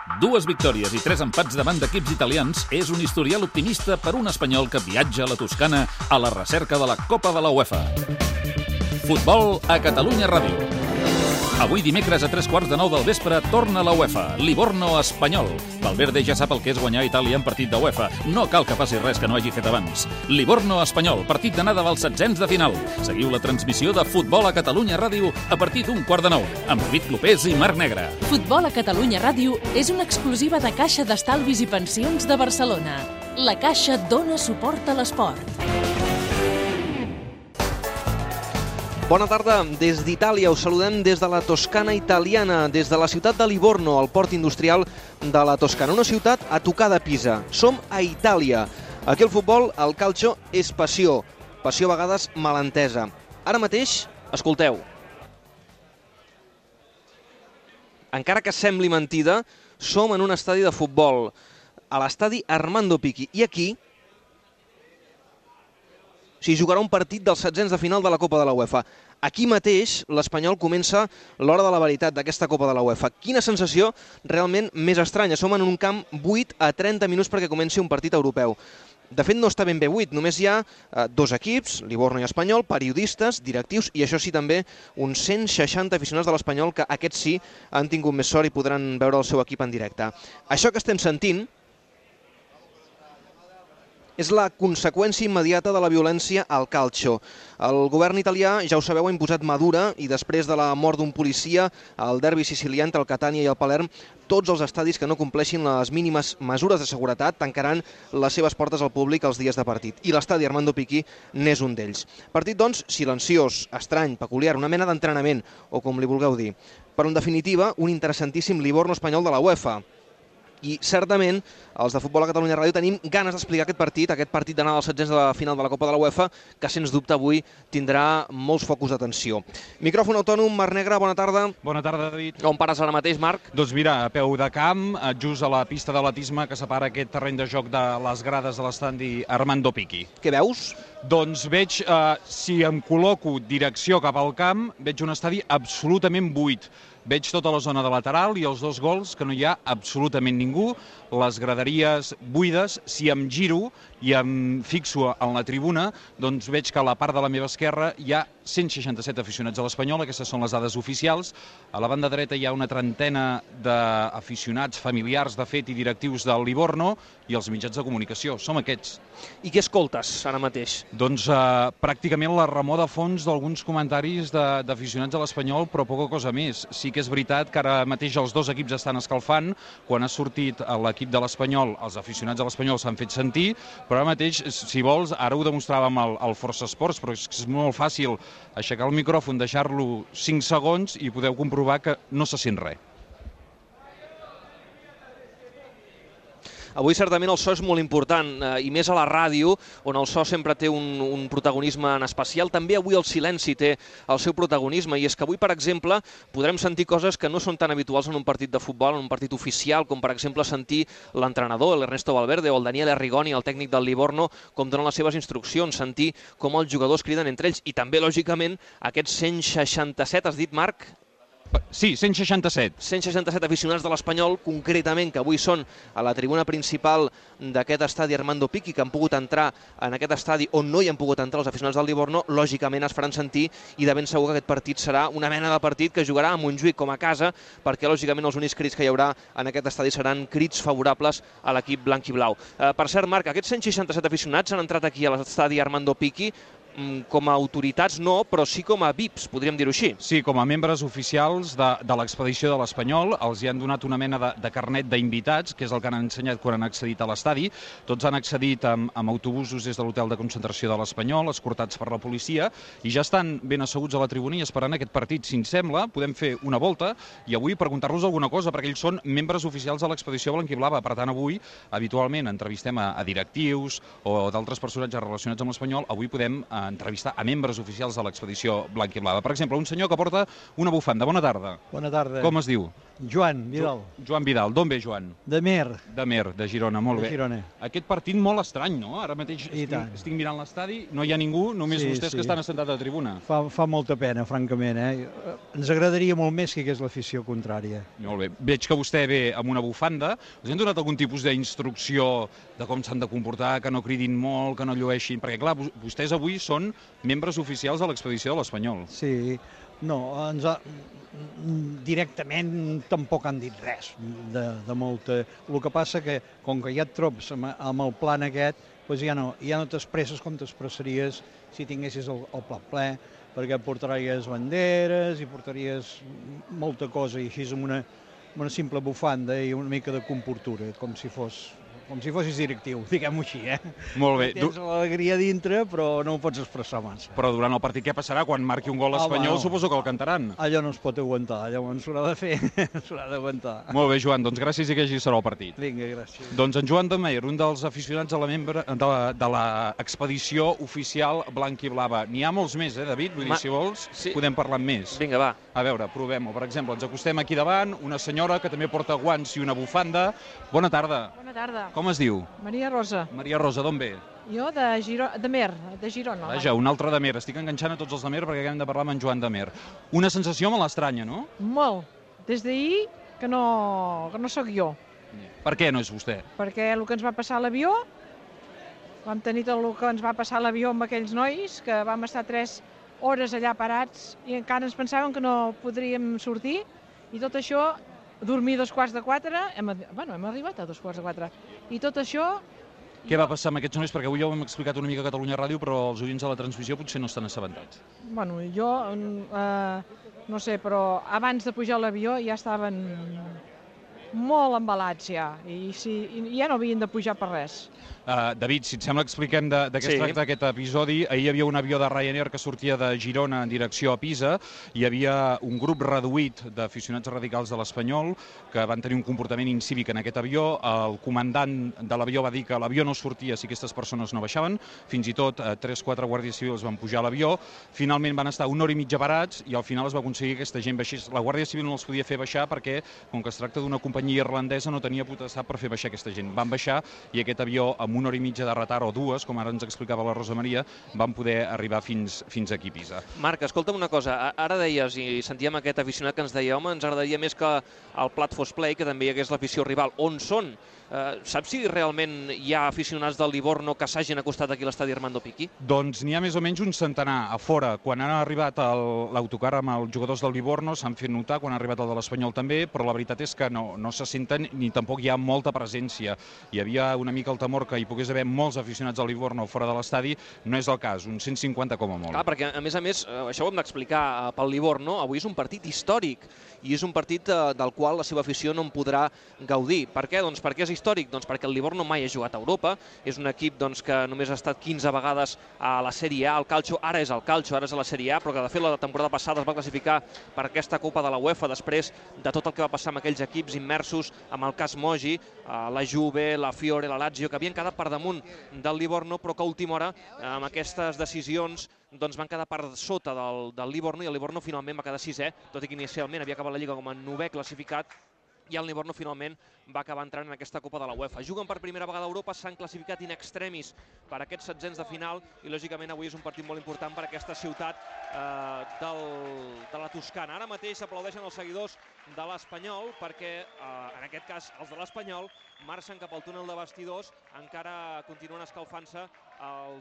2 victòries i 3 empats davant d'equips italians és un historial optimista per un espanyol que viatja a la Toscana a la recerca de la Copa de la UEFA. Futbol a Catalunya Ràdio. Avui dimecres a 3:15 del vespre torna la UEFA, Livorno-Espanyol. Valverde ja sap el que és guanyar a Itàlia en partit de UEFA. No cal que faci res que no hagi fet abans. Livorno-Espanyol, partit d'anada dels 16 de final. Seguiu la transmissió de Futbol a Catalunya Ràdio a partir d'1:15, amb David Clopés i Marc Negre. Futbol a Catalunya Ràdio és una exclusiva de Caixa d'Estalvis i Pensions de Barcelona. La Caixa dona suport a l'esport. Bona tarda. Des d'Itàlia us saludem des de la Toscana italiana, des de la ciutat de Livorno, el port industrial de la Toscana. Una ciutat a tocar de Pisa. Som a Itàlia. Aquí el futbol, el calcio, és passió. Passió a vegades malentesa. Ara mateix, escolteu. Encara que sembli mentida, som en un estadi de futbol, a l'estadi Armando Pichi. I aquí s'hi jugarà un partit dels 16 de final de la Copa de la UEFA. Aquí mateix l'Espanyol comença l'hora de la veritat d'aquesta Copa de la UEFA. Quina sensació realment més estranya. Som en un camp buit a 30 minuts perquè comenci un partit europeu. De fet, no està ben bé buit. Només hi ha 2 equips, Livorno i Espanyol, periodistes, directius i això sí també uns 160 aficionats de l'Espanyol que aquests sí han tingut més sort i podran veure el seu equip en directe. Això que estem sentint és la conseqüència immediata de la violència al calcio. El govern italià, ja ho sabeu, ha imposat Madura i després de la mort d'un policia al derbi sicilià entre el Catània i el Palerm, tots els estadis que no compleixin les mínimes mesures de seguretat tancaran les seves portes al públic els dies de partit. I l'estadi Armando Pichi n'és un d'ells. Partit, doncs, silenciós, estrany, peculiar, una mena d'entrenament, o com li vulgueu dir. Però, en definitiva, un interessantíssim Livorno espanyol de la UEFA. I certament els de Futbol a Catalunya Ràdio tenim ganes d'explicar aquest partit d'anada als 16 de la final de la Copa de la UEFA, que sens dubte avui tindrà molts focus d'atenció. Micròfon autònom, Marc Negre, bona tarda. Bona tarda, David. On pares ara mateix, Marc? Doncs mira, a peu de camp, just a la pista d'atletisme que separa aquest terreny de joc de les grades de l'estadi Armando Pichi. Què veus? Doncs veig, si em col·loco direcció cap al camp, veig un estadi absolutament buit. Veig tota la zona de lateral i els 2 gols que no hi ha absolutament ningú, les graderies buides. Si em giro i em fixo en la tribuna, doncs veig que a la part de la meva esquerra hi ha 167 aficionats a l'Espanyol, aquestes són les dades oficials. A la banda dreta hi ha una trentena d'aficionats familiars, de fet, i directius del Livorno i els mitjans de comunicació. Som aquests. I què escoltes ara mateix? Doncs pràcticament la remor de fons d'alguns comentaris d'aficionats a l'Espanyol, però poca cosa més. Sí que és veritat que ara mateix els 2 equips estan escalfant. Quan ha sortit l'equip de l'Espanyol, els aficionats de l'Espanyol s'han fet sentir, però ara mateix, si vols, ara ho demostràvem al Força Esports, però és molt fàcil aixecar el micròfon, deixar-lo 5 segons i podeu comprovar que no se sent res. Avui certament el so és molt important, i més a la ràdio, on el so sempre té un protagonisme en especial. També avui el silenci té el seu protagonisme, i és que avui, per exemple, podrem sentir coses que no són tan habituals en un partit de futbol, en un partit oficial, com per exemple sentir l'entrenador, l'Ernesto Valverde, o el Daniele Arrigoni, el tècnic del Livorno, com donen les seves instruccions, sentir com els jugadors criden entre ells, i també, lògicament, aquests 167, has dit, Marc? Sí, 167. 167 aficionats de l'Espanyol, concretament, que avui són a la tribuna principal d'aquest estadi Armando Pichi, que han pogut entrar en aquest estadi on no hi han pogut entrar els aficionats del Livorno, lògicament es faran sentir, i de ben segur que aquest partit serà una mena de partit que jugarà a Montjuïc com a casa, perquè lògicament els únics crits que hi haurà en aquest estadi seran crits favorables a l'equip blanc i blau. Per cert, Marc, aquests 167 aficionats han entrat aquí a l'estadi Armando Pichi com a autoritats no, però sí com a VIPs, podríem dir-ho així. Sí, com a membres oficials de l'expedició de l'Espanyol. Els hi han donat una mena de carnet d'invitats, que és el que han ensenyat quan han accedit a l'estadi. Tots han accedit amb autobusos des de l'hotel de concentració de l'Espanyol, escortats per la policia, i ja estan ben asseguts a la tribuna i esperant aquest partit. Si ens sembla, podem fer una volta i avui preguntar-los alguna cosa, perquè ells són membres oficials de l'expedició blanquiblava. Per tant, avui, habitualment, entrevistem a directius o d'altres personatges relacionats amb l'Espanyol. Avui podem entrevistar a membres oficials de l'expedició blanc i blava. Per exemple, un senyor que porta una bufanda. Bona tarda. Bona tarda. Com es diu? Joan Vidal. Joan Vidal. D'on ve, Joan? De Mer. De Mer, de Girona, molt bé. De Girona. Aquest partit molt estrany, no? Ara mateix estic mirant l'estadi, no hi ha ningú, només vostès que estan assentats a la tribuna. Fa molta pena, francament. Ens agradaria molt més que hi hagués l'afició contrària. Molt bé. Veig que vostè ve amb una bufanda. Us han donat algun tipus d'instrucció de com s'han de comportar, que no cridin molt, que no llueixin? Perquè, clar, vostès avui són membres oficials de l'expedició de l'Espanyol. Sí. No, directament tampoc han dit res de molta. El que passa que, com que ja et trobes amb el plan aquest, doncs ja no t'expresses com t'expressaries si tinguessis el pla ple, perquè portaries banderes i portaries molta cosa, i així amb una simple bufanda i una mica de comportura, com si fossis directiu, diguem-ho així, Molt bé. Tens l'alegria dintre, però no ho pots expressar massa. Però durant el partit què passarà? Quan marqui un gol espanyol, suposo que el cantaran. Allò no es pot aguantar, llavors s'haurà de fer, s'haurà d'aguantar. Molt bé, Joan, doncs gràcies i que així serà el partit. Vinga, gràcies. Doncs en Joan de Mer, un dels aficionats de l'expedició oficial blanc i blava. N'hi ha molts més, David? Vull dir, si vols, podem parlar amb més. Vinga, va. A veure, provem-ho. Per exemple, ens acostem aquí davant, una senyora que també porta guants i una bufanda. Bona tarda. Bona tarda. Com es diu? Maria Rosa. Maria Rosa, d'on ve? Jo de Mer, de Girona. Vaja, un altre de Mer. Estic enganxant a tots els de Mer perquè hem de parlar amb en Joan de Mer. Una sensació molt estranya, no? Molt. Des d'ahir que no sóc jo. Per què no és vostè? Perquè el que ens va passar a l'avió, vam tenir tot el que ens va passar a l'avió amb aquells nois, que vam estar 3 hores allà parats i encara ens pensàvem que no podríem sortir, i tot això, dormir a 3:45, hem arribat a 3:45, i tot això... Què va passar amb aquests nois? Perquè avui ja ho hem explicat una mica a Catalunya Ràdio, però els oients de la transmissió potser no estan assabentats. Bueno, jo, no sé, però abans de pujar a l'avió ja estaven molt embalats ja, i ja no havien de pujar per res. David, si et sembla, expliquem de què es tracta aquest episodi. Ahir hi havia un avió de Ryanair que sortia de Girona en direcció a Pisa. Hi havia un grup reduït d'aficionats radicals de l'Espanyol que van tenir un comportament incívic en aquest avió. El comandant de l'avió va dir que l'avió no sortia si aquestes persones no baixaven. Fins i tot 3-4 guàrdies civils van pujar a l'avió. Finalment van estar 1 hora i mitja parats i al final es va aconseguir que aquesta gent baixés. La Guàrdia Civil no els podia fer baixar perquè, com que es tracta d'una companyia irlandesa, no tenia potestat per fer baixar aquesta gent. Van baixar i aquest avió, amb 1 hora i mitja de retard o 2, com ara ens explicava la Rosa Maria, van poder arribar fins aquí a Pisa. Marc, escolta'm una cosa, ara deies, i sentíem aquest aficionat que ens deia, home, ens agradaria més que el plat fos ple i que també hi hagués l'afició rival. On són? Saps si realment hi ha aficionats del Livorno que s'hagin acostat aquí a l'estadi Armando Piqui? Doncs n'hi ha més o menys un centenar a fora. Quan han arribat l'autocar amb els jugadors del Livorno s'han fet notar, quan ha arribat el de l'Espanyol també, però la veritat és que no se senten ni tampoc hi ha molta presència. Hi havia una mica el temor que hi pogués haver molts aficionats del Livorno fora de l'estadi. No és el cas, uns 150 com a molt. Clar, perquè a més, això ho hem d'explicar, pel Livorno avui és un partit històric i és un partit del qual la seva afició no en podrà gaudir. Per què? Doncs perquè és històric, doncs perquè el Livorno mai ha jugat a Europa, és un equip doncs, que només ha estat 15 vegades a la Sèrie A, el Calcio, ara és el Calcio, ara és a la Sèrie A, però que de fet la temporada passada es va classificar per aquesta Copa de la UEFA després de tot el que va passar amb aquells equips immersos, amb el cas Mogi, la Juve, la Fiore, la Lazio, que havien quedat per damunt del Livorno, però que a última hora, amb aquestes decisions, doncs van quedar per sota del Livorno, i el Livorno finalment va quedar 6è, tot i que inicialment havia acabat la Lliga com a 9è classificat, i el Livorno finalment va acabar entrant en aquesta Copa de la UEFA. Juguen per primera vegada a Europa, s'han classificat in extremis per aquests setzents de final, i lògicament avui és un partit molt important per aquesta ciutat de la Toscana. Ara mateix s'aplaudeixen els seguidors de l'Espanyol perquè, en aquest cas, els de l'Espanyol marxen cap al túnel de vestidors, encara continuen escalfant-se